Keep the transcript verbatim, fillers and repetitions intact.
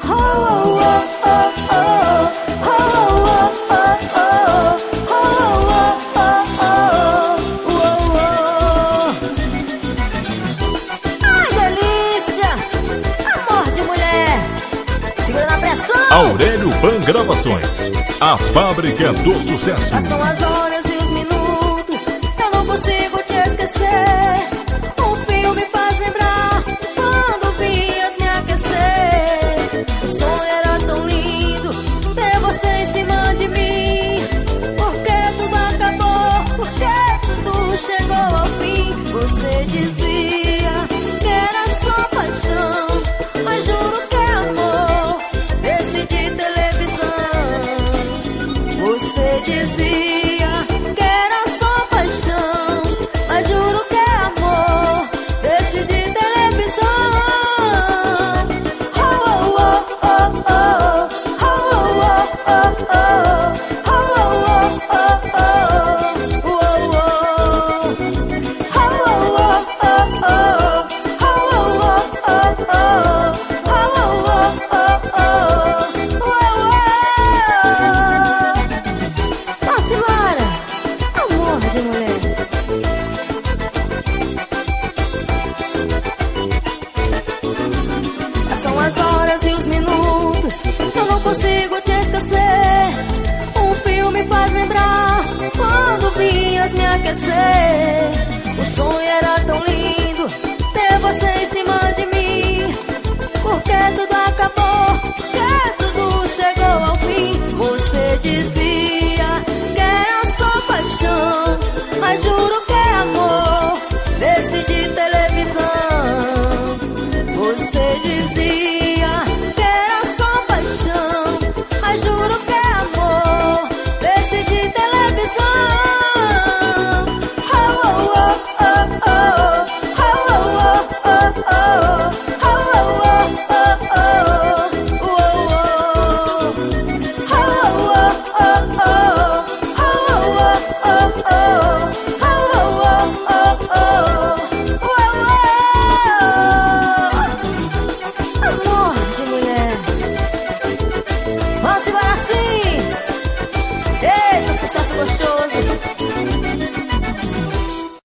Aurélio Pan Gravações, a fábrica do sucesso. Passam as horas e os minutos, eu não consigo te esquecer. Um filme faz lembrar quando vinhas me aquecer. O sonho era tão lindo, ter você em cima de mim. Porque tudo acabou, porque tudo chegou ao fim. Você dizia que era só paixão, mas juro que é amor. Decidi televisão. Você dizia que era só paixão, mas juro que é amor. Decidi televisão. Oh, oh, oh, oh, oh. Oh, oh, oh, oh, oh. Oh, oh, oh, oh, oh. Oh, oh. Oh, oh, oh, oh. Eu não consigo te esquecer. Um filme faz lembrar quando vinhas me aquecer. O sonho era tão lindo, ter você em cima de mim. Porque tudo acabou.